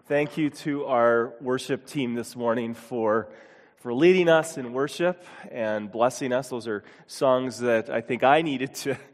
Thank you to our worship team this morning for leading us in worship and blessing us. Those are songs that I think I needed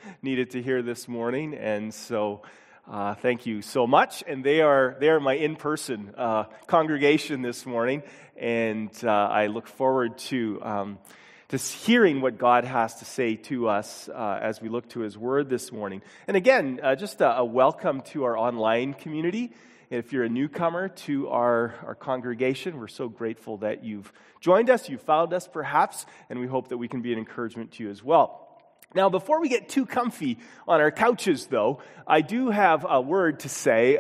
to hear this morning, and so thank you so much. And they are my in-person congregation this morning, and I look forward to hearing what God has to say to us as we look to His Word this morning. And again, just a welcome to our online community. If you're a newcomer to our congregation, we're so grateful that you've joined us, you've found us perhaps, and we hope that we can be an encouragement to you as well. Now, before we get too comfy on our couches, though, I do have a word to say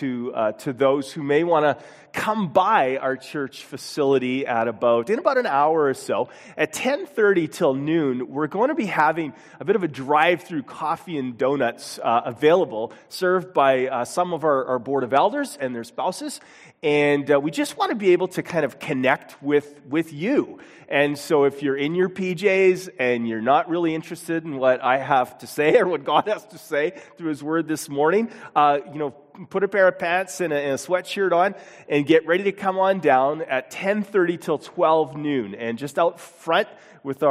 to those who may want to come by our church facility in about an hour or so. At 10:30 till noon, we're going to be having a bit of a drive-through coffee and donuts available, served by some of our Board of Elders and their spouses. And we just want to be able to kind of connect with you. And so if you're in your PJs and you're not really interested in what I have to say or what God has to say through His Word this morning, put a pair of pants and a sweatshirt on and get ready to come on down at 10:30 till 12 noon. And just out front with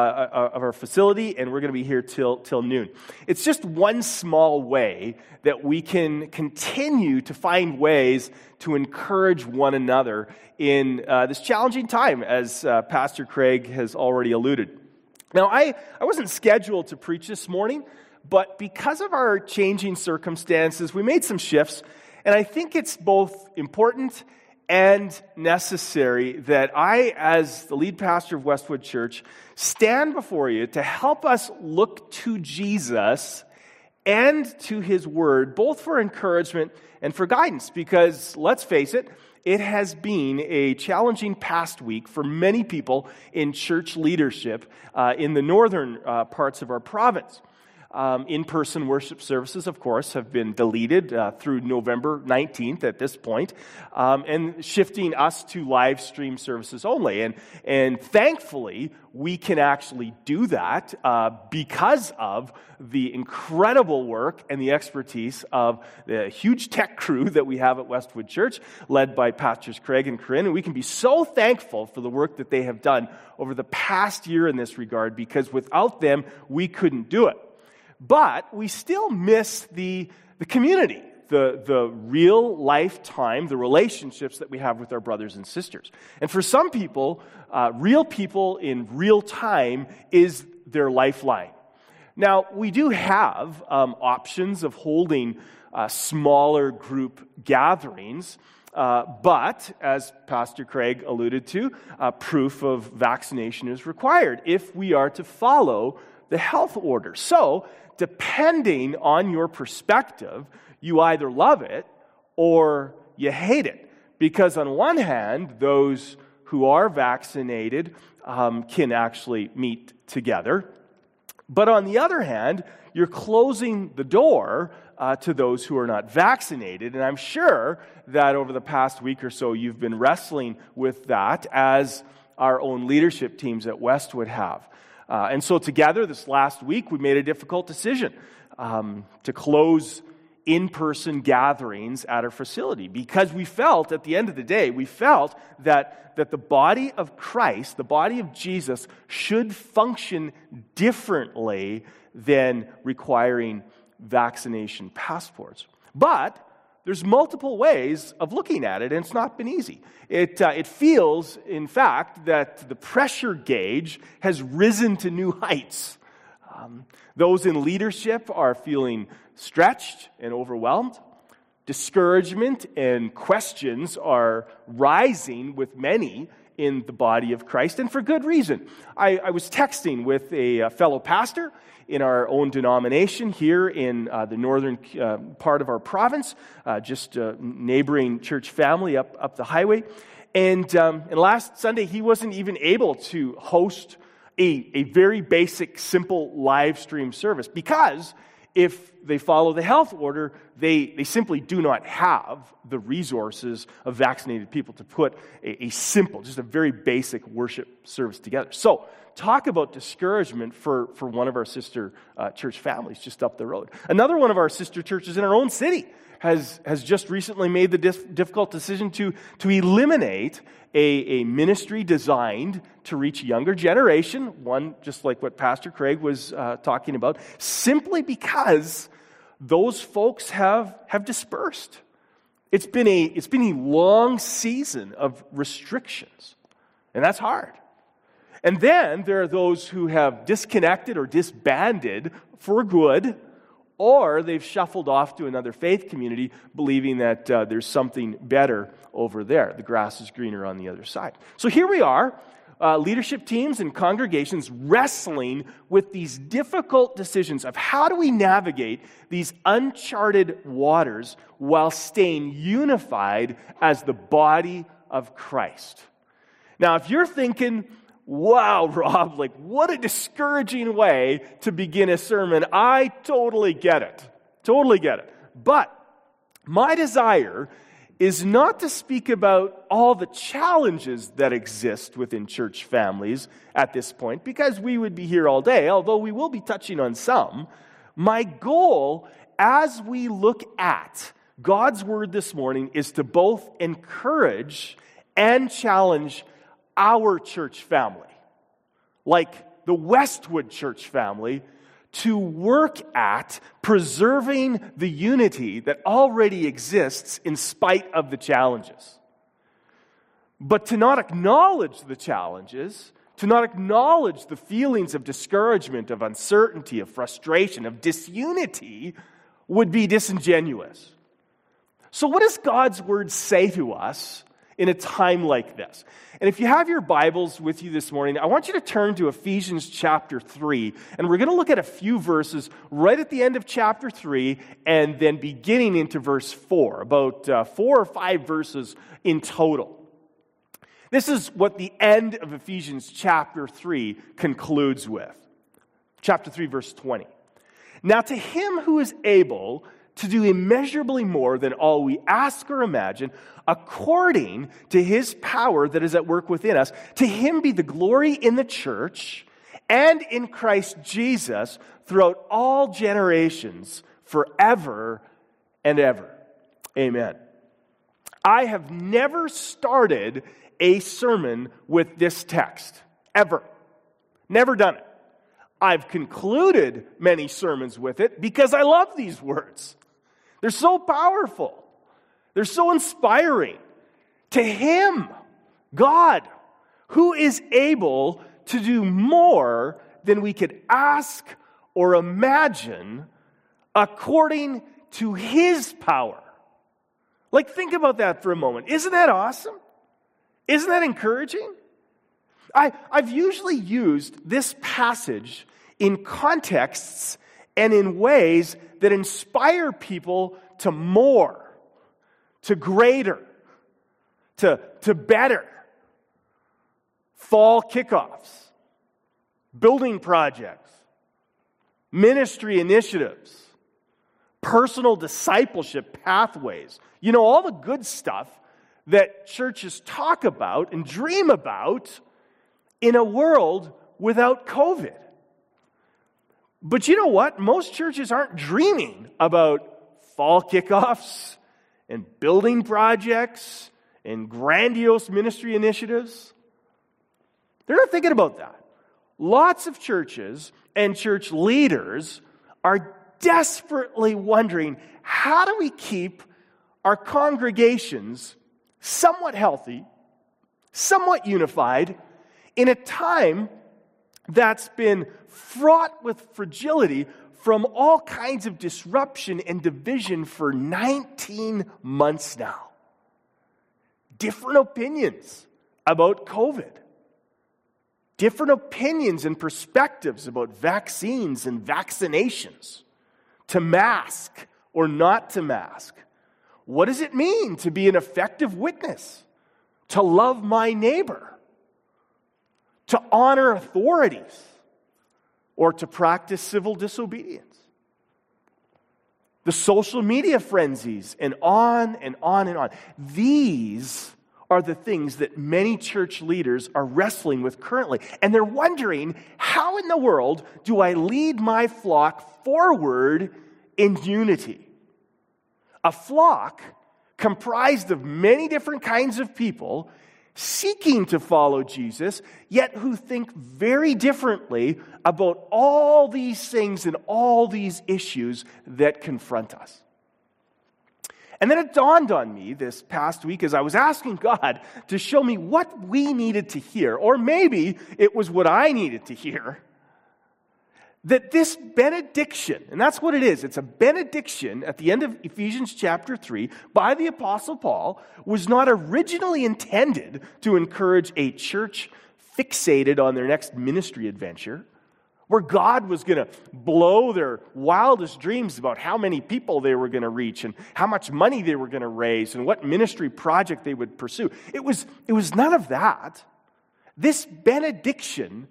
our facility, and we're going to be here till noon. It's just one small way that we can continue to find ways to encourage one another in this challenging time, as Pastor Craig has already alluded. Now, I wasn't scheduled to preach this morning, but because of our changing circumstances, we made some shifts, and I think it's both important and necessary that I, as the lead pastor of Westwood Church, stand before you to help us look to Jesus and to His Word, both for encouragement and for guidance, because let's face it, it has been a challenging past week for many people in church leadership in the northern parts of our province. In-person worship services, of course, have been deleted through November 19th at this point, and shifting us to live stream services only. And thankfully, we can actually do that because of the incredible work and the expertise of the huge tech crew that we have at Westwood Church, led by Pastors Craig and Corinne. And we can be so thankful for the work that they have done over the past year in this regard, because without them, we couldn't do it. But we still miss the community, the real life time, the relationships that we have with our brothers and sisters. And for some people, real people in real time is their lifeline. Now, we do have options of holding smaller group gatherings, but as Pastor Craig alluded to, proof of vaccination is required if we are to follow the health order. So, depending on your perspective, you either love it or you hate it. Because on one hand, those who are vaccinated can actually meet together. But on the other hand, you're closing the door to those who are not vaccinated. And I'm sure that over the past week or so, you've been wrestling with that, as our own leadership teams at Westwood have. And so together, this last week, we made a difficult decision to close in-person gatherings at our facility, because we felt, at the end of the day, that the body of Christ, the body of Jesus, should function differently than requiring vaccination passports. But there's multiple ways of looking at it, and it's not been easy. It feels, in fact, that the pressure gauge has risen to new heights. Those in leadership are feeling stretched and overwhelmed. Discouragement and questions are rising with many in the body of Christ, and for good reason. I was texting with a fellow pastor in our own denomination here in the northern part of our province, just a neighboring church family up the highway. And last Sunday, he wasn't even able to host a very basic, simple live stream service, because if they follow the health order, they simply do not have the resources of vaccinated people to put a simple, just a very basic worship service together. So, talk about discouragement for one of our sister church families just up the road. Another one of our sister churches in our own city has just recently made the difficult decision to eliminate a ministry designed to reach a younger generation, one just like what Pastor Craig was talking about, simply because those folks have dispersed. It's been a long season of restrictions, and that's hard. And then there are those who have disconnected or disbanded for good, or they've shuffled off to another faith community believing that there's something better over there. The grass is greener on the other side. So here we are, leadership teams and congregations wrestling with these difficult decisions of how do we navigate these uncharted waters while staying unified as the body of Christ. Now, if you're thinking, wow, Rob, like what a discouraging way to begin a sermon, I totally get it. Totally get it. But my desire is not to speak about all the challenges that exist within church families at this point, because we would be here all day, although we will be touching on some. My goal as we look at God's Word this morning is to both encourage and challenge our church family, like the Westwood church family, to work at preserving the unity that already exists in spite of the challenges. But to not acknowledge the challenges, to not acknowledge the feelings of discouragement, of uncertainty, of frustration, of disunity, would be disingenuous. So what does God's Word say to us in a time like this? And if you have your Bibles with you this morning, I want you to turn to Ephesians chapter 3, and we're going to look at a few verses right at the end of chapter 3 and then beginning into verse 4, about 4 or 5 verses in total. This is what the end of Ephesians chapter 3 concludes with. Chapter 3, verse 20. Now to him who is able to do immeasurably more than all we ask or imagine, according to his power that is at work within us, to him be the glory in the church and in Christ Jesus throughout all generations, forever and ever. Amen. I have never started a sermon with this text, ever. Never done it. I've concluded many sermons with it because I love these words. They're so powerful. They're so inspiring. To him, God, who is able to do more than we could ask or imagine according to his power. Like, think about that for a moment. Isn't that awesome? Isn't that encouraging? I've usually used this passage in contexts and in ways that inspire people to more, to greater, to better. Fall kickoffs, building projects, ministry initiatives, personal discipleship pathways. You know, all the good stuff that churches talk about and dream about in a world without COVID. But you know what? Most churches aren't dreaming about fall kickoffs and building projects and grandiose ministry initiatives. They're not thinking about that. Lots of churches and church leaders are desperately wondering, how do we keep our congregations somewhat healthy, somewhat unified, in a time that's been fraught with fragility from all kinds of disruption and division for 19 months now. Different opinions about COVID. Different opinions and perspectives about vaccines and vaccinations. To mask or not to mask. What does it mean to be an effective witness? To love my neighbor? To honor authorities? Or to practice civil disobedience? The social media frenzies, and on and on and on. These are the things that many church leaders are wrestling with currently. And they're wondering, how in the world do I lead my flock forward in unity? A flock comprised of many different kinds of people seeking to follow Jesus, yet who think very differently about all these things and all these issues that confront us. And then it dawned on me this past week as I was asking God to show me what we needed to hear, or maybe it was what I needed to hear, that this benediction, and that's what it is, it's a benediction at the end of Ephesians chapter 3 by the Apostle Paul, was not originally intended to encourage a church fixated on their next ministry adventure, where God was going to blow their wildest dreams about how many people they were going to reach and how much money they were going to raise and what ministry project they would pursue. It was none of that. This benediction,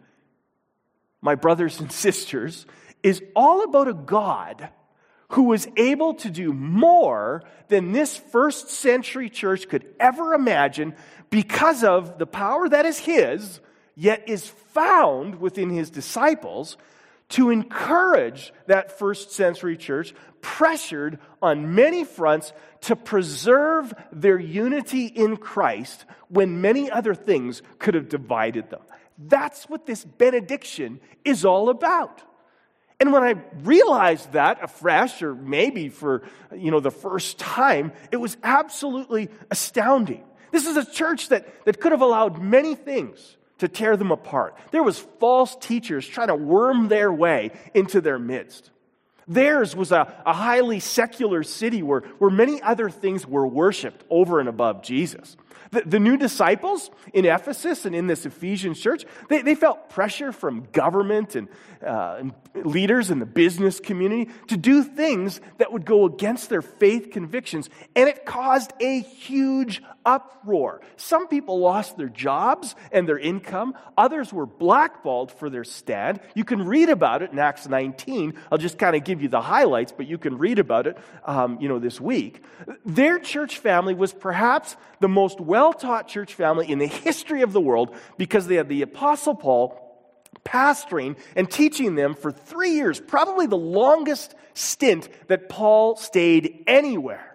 my brothers and sisters, is all about a God who was able to do more than this first century church could ever imagine because of the power that is His, yet is found within His disciples to encourage that first century church, pressured on many fronts to preserve their unity in Christ when many other things could have divided them. That's what this benediction is all about. And when I realized that afresh, or maybe for the first time, it was absolutely astounding. This is a church that could have allowed many things to tear them apart. There was false teachers trying to worm their way into their midst. Theirs was a highly secular city where many other things were worshipped over and above Jesus. The new disciples in Ephesus and in this Ephesians church, they felt pressure from government and leaders in the business community to do things that would go against their faith convictions, and it caused a huge uproar. Some people lost their jobs and their income. Others were blackballed for their stand. You can read about it in Acts 19. I'll just kind of give you the highlights, but you can read about it this week. Their church family was perhaps the most well-taught church family in the history of the world because they had the Apostle Paul pastoring and teaching them for 3 years, probably the longest stint that Paul stayed anywhere.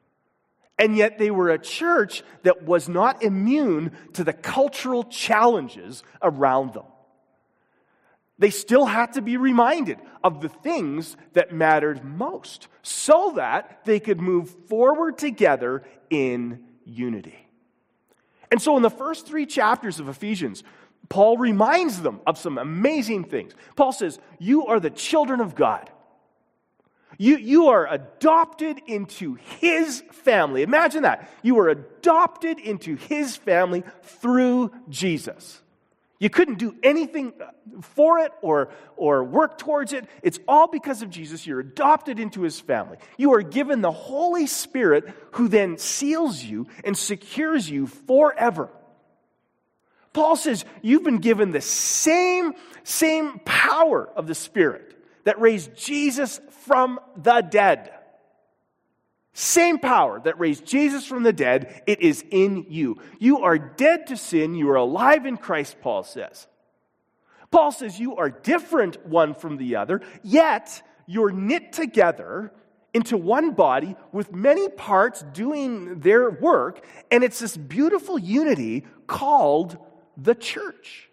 And yet they were a church that was not immune to the cultural challenges around them. They still had to be reminded of the things that mattered most so that they could move forward together in unity. And so in the first 3 chapters of Ephesians, Paul reminds them of some amazing things. Paul says, you are the children of God. You are adopted into His family. Imagine that. You are adopted into His family through Jesus. You couldn't do anything for it or work towards it. It's all because of Jesus. You're adopted into His family. You are given the Holy Spirit who then seals you and secures you forever. Paul says you've been given the same power of the Spirit that raised Jesus from the dead. Same power that raised Jesus from the dead, it is in you. You are dead to sin, you are alive in Christ, Paul says. Paul says you are different one from the other, yet you're knit together into one body with many parts doing their work, and it's this beautiful unity called the church.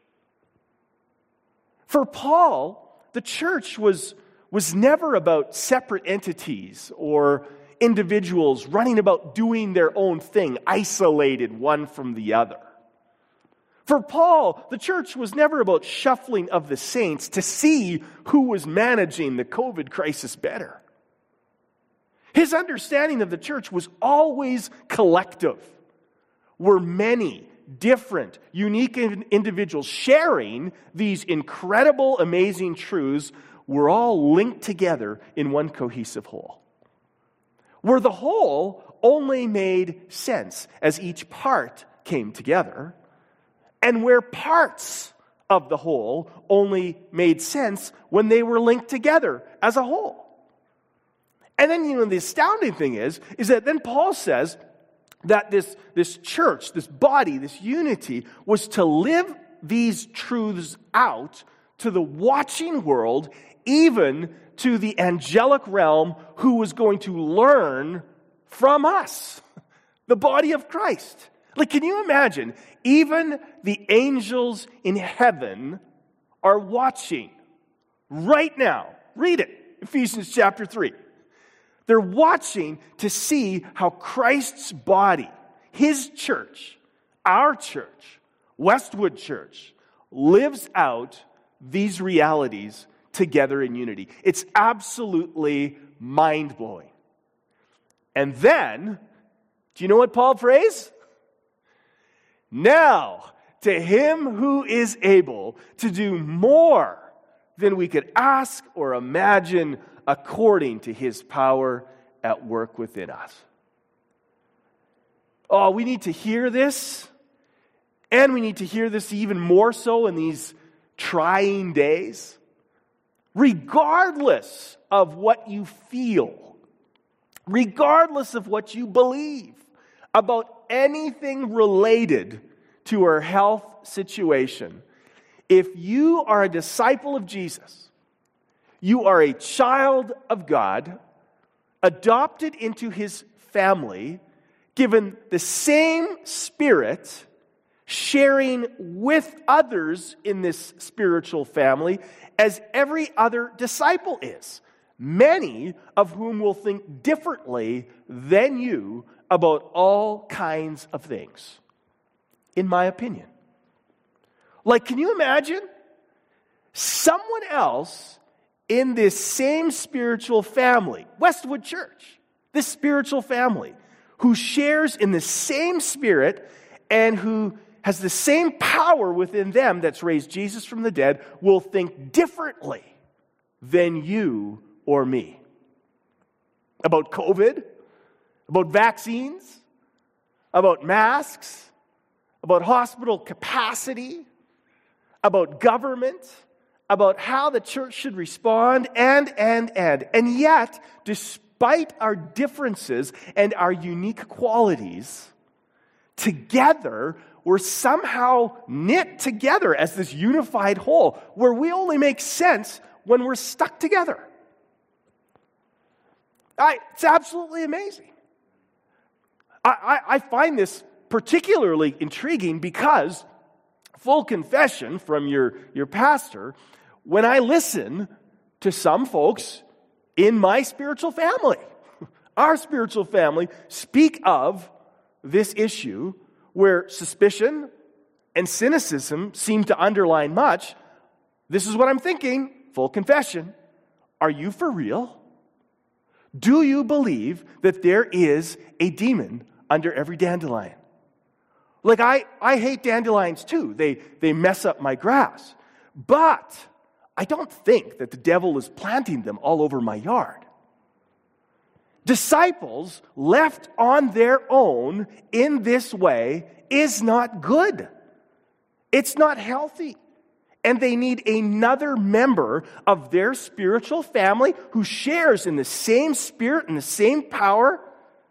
For Paul, the church was never about separate entities or individuals running about doing their own thing, isolated one from the other. For Paul, the church was never about shuffling of the saints to see who was managing the COVID crisis better. His understanding of the church was always collective, where many different, unique individuals sharing these incredible, amazing truths were all linked together in one cohesive whole. Where the whole only made sense as each part came together, and where parts of the whole only made sense when they were linked together as a whole. And then, the astounding thing is that then Paul says that this church, this body, this unity, was to live these truths out to the watching world, even to the angelic realm who was going to learn from us, the body of Christ. Like, can you imagine? Even the angels in heaven are watching right now. Read it, Ephesians chapter 3. They're watching to see how Christ's body, his church, our church, Westwood Church, lives out these realities together in unity. It's absolutely mind-blowing. And then, do you know what Paul prays? Now, to him who is able to do more than we could ask or imagine according to his power at work within us. Oh, we need to hear this, and we need to hear this even more so in these trying days. Regardless of what you feel, regardless of what you believe about anything related to our health situation, if you are a disciple of Jesus, you are a child of God, adopted into his family, given the same Spirit, sharing with others in this spiritual family as every other disciple is, many of whom will think differently than you about all kinds of things, in my opinion. Like, can you imagine someone else in this same spiritual family, Westwood Church, this spiritual family, who shares in the same Spirit and who has the same power within them that's raised Jesus from the dead, will think differently than you or me about COVID, about vaccines, about masks, about hospital capacity, about government, about how the church should respond, and yet, despite our differences and our unique qualities, together, we're somehow knit together as this unified whole, where we only make sense when we're stuck together. It's absolutely amazing. I find this particularly intriguing because, full confession from your pastor, when I listen to some folks in my spiritual family, our spiritual family, speak of this issue where suspicion and cynicism seem to underline much, this is what I'm thinking, full confession. Are you for real? Do you believe that there is a demon under every dandelion? Like, I hate dandelions too. They mess up my grass. But I don't think that the devil is planting them all over my yard. Disciples left on their own in this way is not good. It's not healthy. And they need another member of their spiritual family who shares in the same Spirit and the same power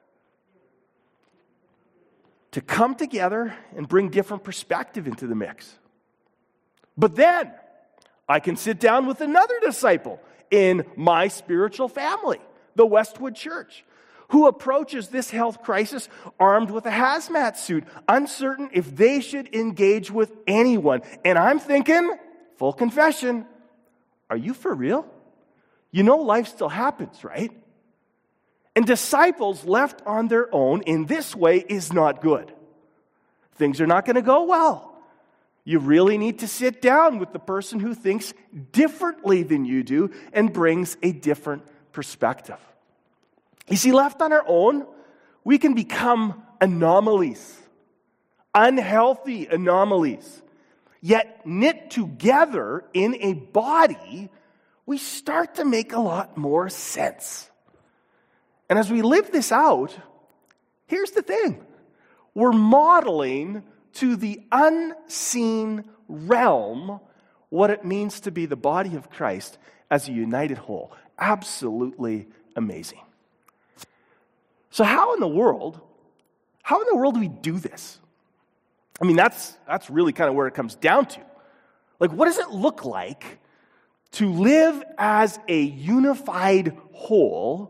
to come together and bring different perspective into the mix. But then I can sit down with another disciple in my spiritual family, the Westwood Church, who approaches this health crisis armed with a hazmat suit, uncertain if they should engage with anyone. And I'm thinking, full confession, are you for real? You know life still happens, right? And disciples left on their own in this way is not good. Things are not going to go well. You really need to sit down with the person who thinks differently than you do and brings a different perspective. You see, left on our own, we can become anomalies, unhealthy anomalies. Yet knit together in a body, we start to make a lot more sense. And as we live this out, here's the thing. We're modeling to the unseen realm what it means to be the body of Christ as a united whole. Absolutely amazing. So how in the world do we do this? I mean, that's really kind of where it comes down to. Like, what does it look like to live as a unified whole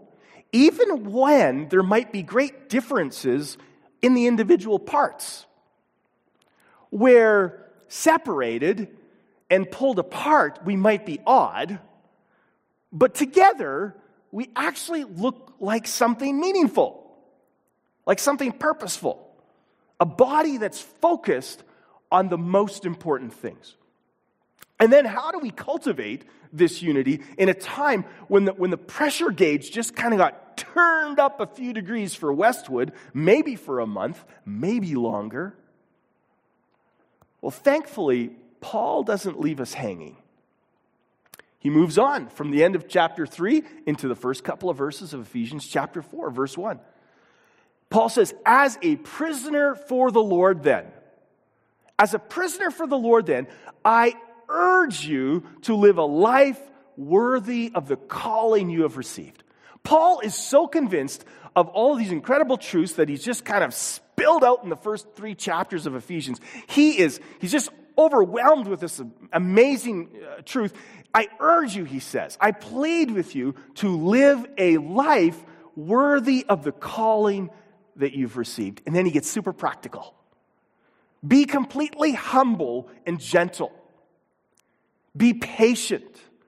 even when there might be great differences in the individual parts. Where separated and pulled apart, we might be odd, but together, we actually look like something meaningful, like something purposeful, a body that's focused on the most important things. And then how do we cultivate this unity in a time when the pressure gauge just kind of got turned up a few degrees for Westwood, maybe for a month, maybe longer? Well, thankfully, Paul doesn't leave us hanging. He moves on from the end of chapter 3 into the first couple of verses of Ephesians chapter 4, verse 1. Paul says, as a prisoner for the Lord then, I urge you to live a life worthy of the calling you have received. Paul is so convinced of all of these incredible truths that he's just kind of spilled out in the first 3 chapters of Ephesians. He's just overwhelmed with this amazing truth. I urge you, he says, I plead with you to live a life worthy of the calling that you've received. And then he gets super practical. Be completely humble and gentle. Be patient,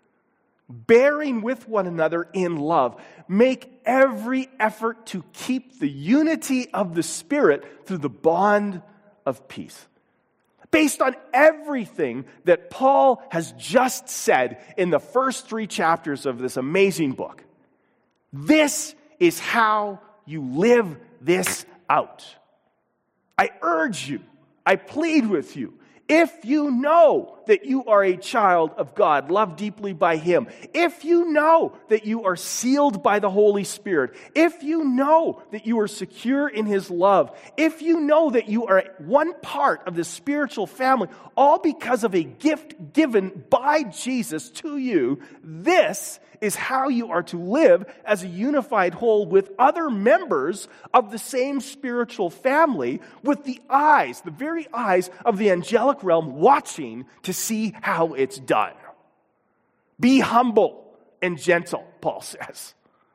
bearing with one another in love. Make every effort to keep the unity of the Spirit through the bond of peace. Based on everything that Paul has just said in the first 3 chapters of this amazing book, this is how you live this out. I urge you, I plead with you, if you know that you are a child of God, loved deeply by Him, if you know that you are sealed by the Holy Spirit, if you know that you are secure in His love, if you know that you are one part of the spiritual family, all because of a gift given by Jesus to you, this is how you are to live as a unified whole with other members of the same spiritual family, with the very eyes of the angelic realm watching to see how it's done. Be humble and gentle, Paul says.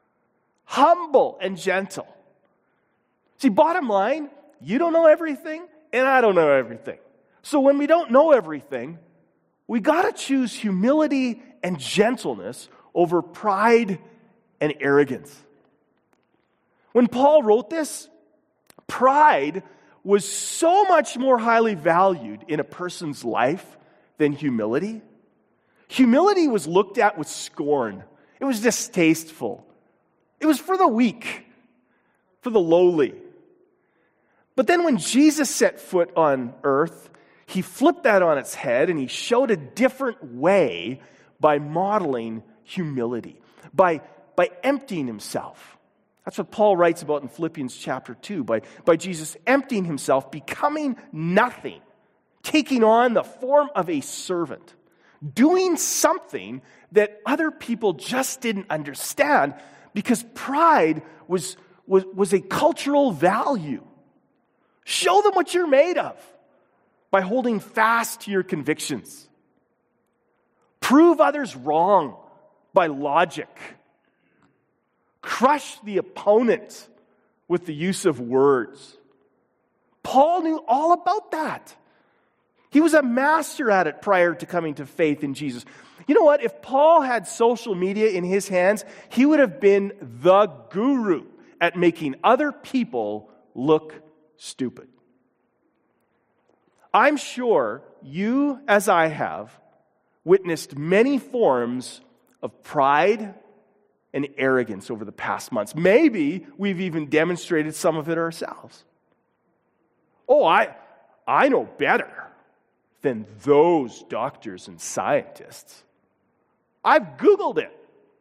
Humble and gentle. See, bottom line, you don't know everything, and I don't know everything. So when we don't know everything, we got to choose humility and gentleness over pride and arrogance. When Paul wrote this, pride was so much more highly valued in a person's life than humility. Humility was looked at with scorn. It was distasteful. It was for the weak, for the lowly. But then when Jesus set foot on earth, He flipped that on its head and He showed a different way by modeling humility, by emptying Himself. That's what Paul writes about in Philippians chapter 2, by Jesus emptying Himself, becoming nothing, taking on the form of a servant, doing something that other people just didn't understand, because pride was a cultural value. Show them what you're made of by holding fast to your convictions. Prove others wrong by logic. Crush the opponent with the use of words. Paul knew all about that. He was a master at it prior to coming to faith in Jesus. You know what? If Paul had social media in his hands, he would have been the guru at making other people look stupid. I'm sure you, as I have, witnessed many forms of pride and arrogance over the past months. Maybe we've even demonstrated some of it ourselves. Oh, I know better than those doctors and scientists. I've Googled it.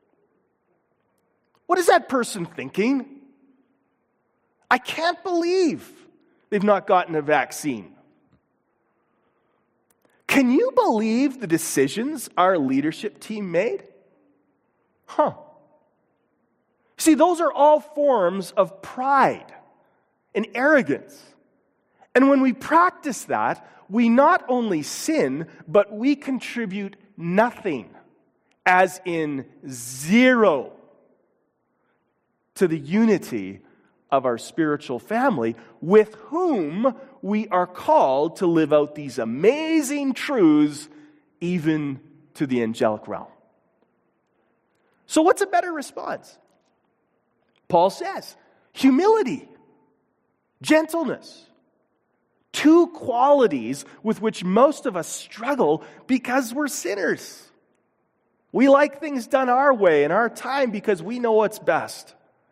What is that person thinking? I can't believe they've not gotten a vaccine. Can you believe the decisions our leadership team made? See, those are all forms of pride and arrogance. And when we practice that, we not only sin, but we contribute nothing, as in zero, to the unity of our spiritual family with whom we are called to live out these amazing truths even to the angelic realm. So what's a better response? Paul says, humility, gentleness, two qualities with which most of us struggle because we're sinners. We like things done our way in our time because we know what's best.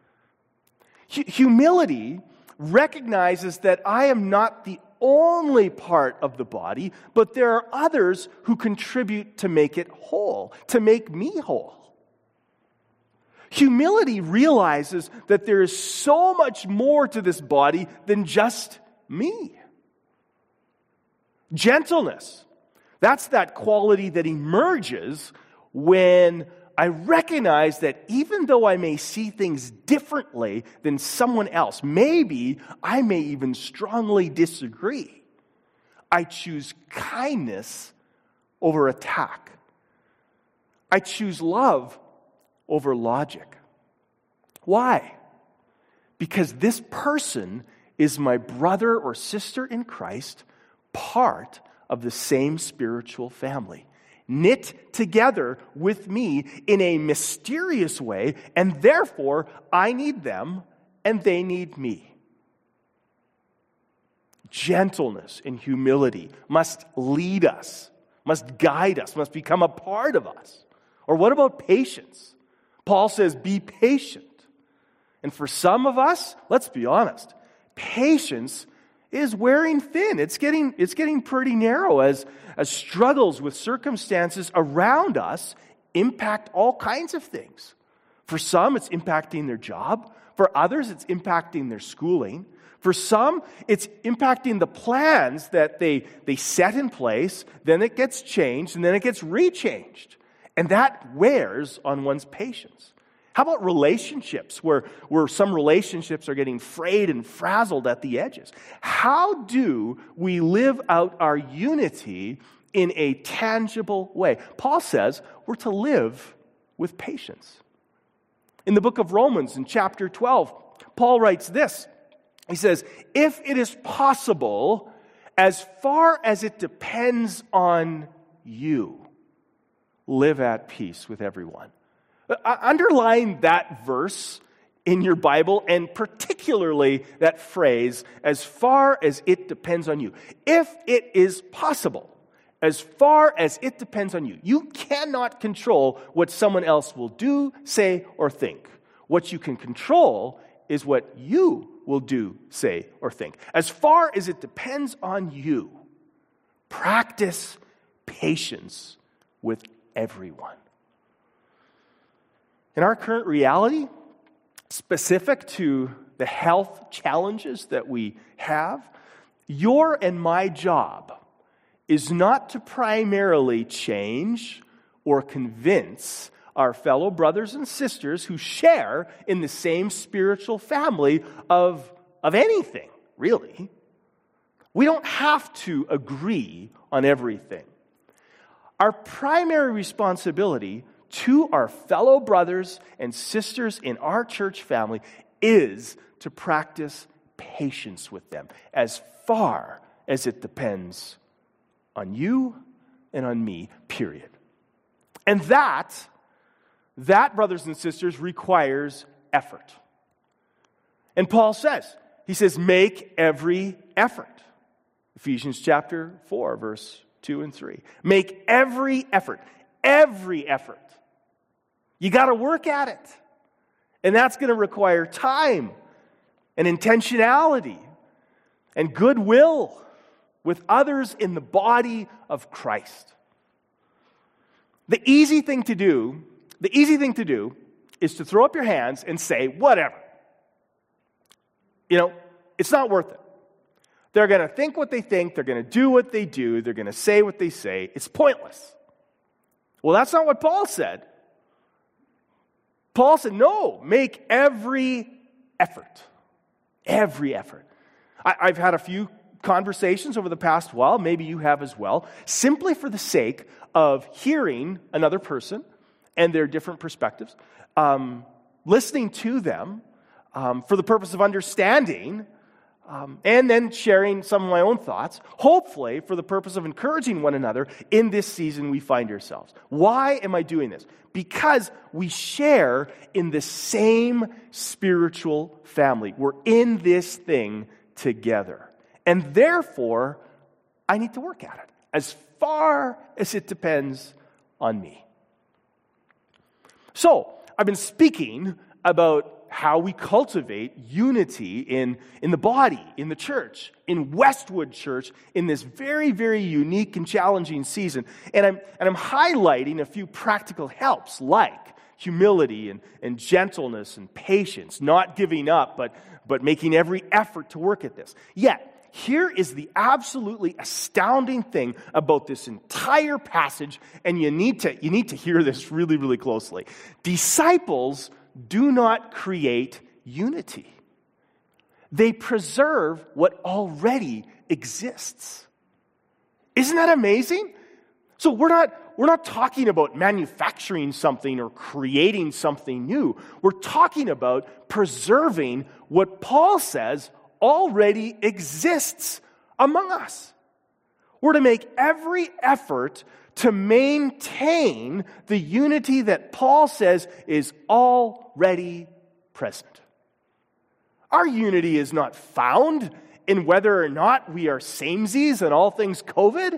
Humility recognizes that I am not the only part of the body, but there are others who contribute to make it whole, to make me whole. Humility realizes that there is so much more to this body than just me. Gentleness, that's that quality that emerges when I recognize that even though I may see things differently than someone else, maybe I may even strongly disagree, I choose kindness over attack. I choose love over logic. Why? Because this person is my brother or sister in Christ, part of the same spiritual family, knit together with me in a mysterious way, and therefore I need them and they need me. Gentleness and humility must lead us, must guide us, must become a part of us. Or what about patience? Paul says, be patient. And for some of us, let's be honest, patience is wearing thin. It's getting pretty narrow as struggles with circumstances around us impact all kinds of things. For some, it's impacting their job. For others, it's impacting their schooling. For some, it's impacting the plans that they set in place, then it gets changed, and then it gets rechanged. And that wears on one's patience. How about relationships where some relationships are getting frayed and frazzled at the edges? How do we live out our unity in a tangible way? Paul says we're to live with patience. In the book of Romans, in chapter 12, Paul writes this. He says, if it is possible, as far as it depends on you, live at peace with everyone. Underline that verse in your Bible, and particularly that phrase, as far as it depends on you. If it is possible, as far as it depends on you. You cannot control what someone else will do, say, or think. What you can control is what you will do, say, or think. As far as it depends on you, practice patience with everyone. In our current reality, specific to the health challenges that we have, your and my job is not to primarily change or convince our fellow brothers and sisters who share in the same spiritual family of anything, really. We don't have to agree on everything. Our primary responsibility to our fellow brothers and sisters in our church family is to practice patience with them as far as it depends on you and on me, period. And that, brothers and sisters, requires effort. And Paul says, he says, make every effort. Ephesians chapter 4, verse 2 and 3. Make every effort. Every effort. You got to work at it. And that's going to require time and intentionality and goodwill with others in the body of Christ. The easy thing to do is to throw up your hands and say, whatever. It's not worth it. They're going to think what they think. They're going to do what they do. They're going to say what they say. It's pointless. Well, that's not what Paul said. Paul said, no, make every effort. Every effort. I've had a few conversations over the past while, maybe you have as well, simply for the sake of hearing another person and their different perspectives, listening to them, for the purpose of understanding, and then sharing some of my own thoughts, hopefully for the purpose of encouraging one another in this season we find ourselves. Why am I doing this? Because we share in the same spiritual family. We're in this thing together. And therefore, I need to work at it as far as it depends on me. So, I've been speaking about how we cultivate unity in the body, in the church, in Westwood Church, in this very, very unique and challenging season. And I'm highlighting a few practical helps, like humility and gentleness and patience, not giving up, but making every effort to work at this. Yet, here is the absolutely astounding thing about this entire passage, and you need to hear this really, really closely. Disciples do not create unity. They preserve what already exists. Isn't that amazing? So we're not talking about manufacturing something or creating something new. We're talking about preserving what Paul says already exists among us. We're to make every effort to maintain the unity that Paul says is already present. Our unity is not found in whether or not we are samesies in all things COVID.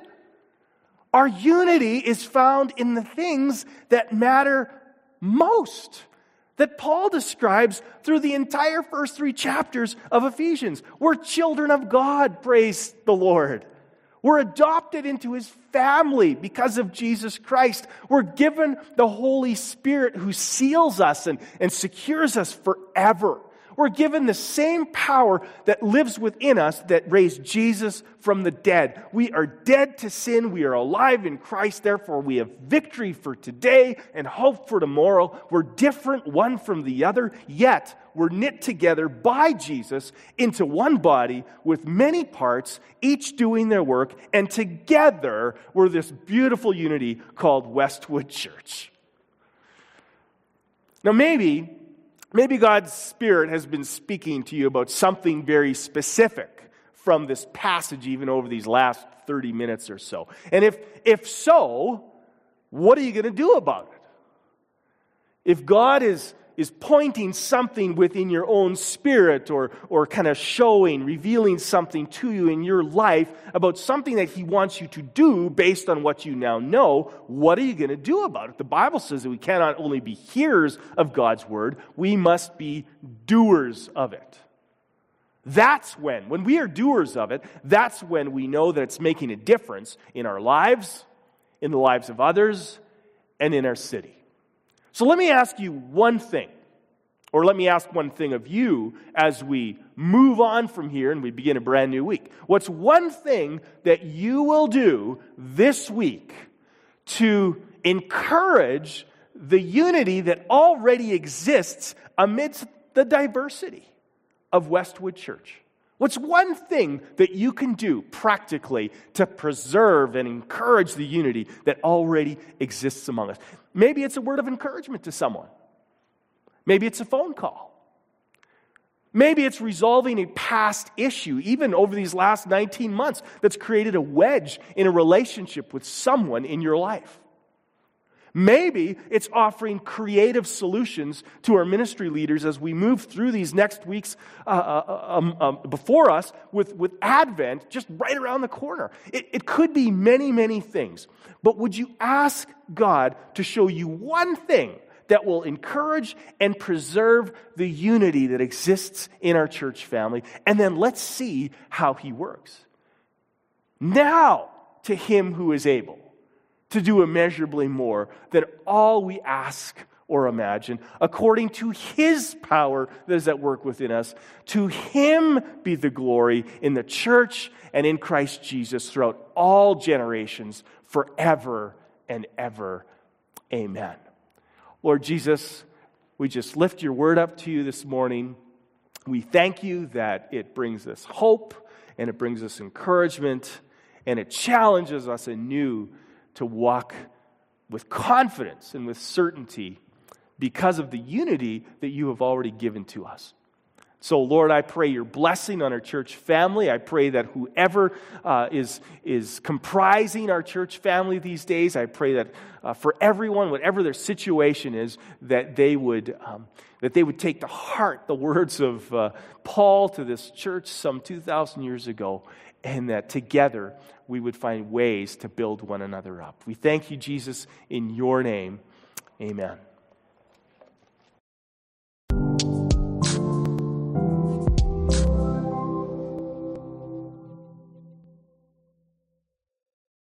Our unity is found in the things that matter most, that Paul describes through the entire first 3 chapters of Ephesians. We're children of God, praise the Lord. We're adopted into His family because of Jesus Christ. We're given the Holy Spirit who seals us and secures us forever. We're given the same power that lives within us that raised Jesus from the dead. We are dead to sin. We are alive in Christ. Therefore, we have victory for today and hope for tomorrow. We're different one from the other, yet we're knit together by Jesus into one body with many parts, each doing their work, and together we're this beautiful unity called Westwood Church. Now maybe God's Spirit has been speaking to you about something very specific from this passage, even over these last 30 minutes or so. And if so, what are you going to do about it? If God is pointing something within your own spirit or kind of revealing something to you in your life about something that He wants you to do based on what you now know, what are you going to do about it? The Bible says that we cannot only be hearers of God's word, we must be doers of it. That's when we are doers of it, that's when we know that it's making a difference in our lives, in the lives of others, and in our city. So let me ask you one thing, or let me ask one thing of you as we move on from here and we begin a brand new week. What's one thing that you will do this week to encourage the unity that already exists amidst the diversity of Westwood Church? What's one thing that you can do practically to preserve and encourage the unity that already exists among us? Maybe it's a word of encouragement to someone. Maybe it's a phone call. Maybe it's resolving a past issue, even over these last 19 months, that's created a wedge in a relationship with someone in your life. Maybe it's offering creative solutions to our ministry leaders as we move through these next weeks before us with Advent just right around the corner. It could be many, many things. But would you ask God to show you one thing that will encourage and preserve the unity that exists in our church family? And then let's see how He works. Now, to Him who is able to do immeasurably more than all we ask or imagine, according to His power that is at work within us. To Him be the glory in the church and in Christ Jesus throughout all generations, forever and ever. Amen. Lord Jesus, we just lift your word up to you this morning. We thank you that it brings us hope and it brings us encouragement and it challenges us anew to walk with confidence and with certainty because of the unity that you have already given to us. So, Lord, I pray your blessing on our church family. I pray that whoever is comprising our church family these days, I pray that for everyone, whatever their situation is, that they would take to heart the words of Paul to this church some 2,000 years ago, and that together we would find ways to build one another up. We thank you, Jesus, in your name. Amen.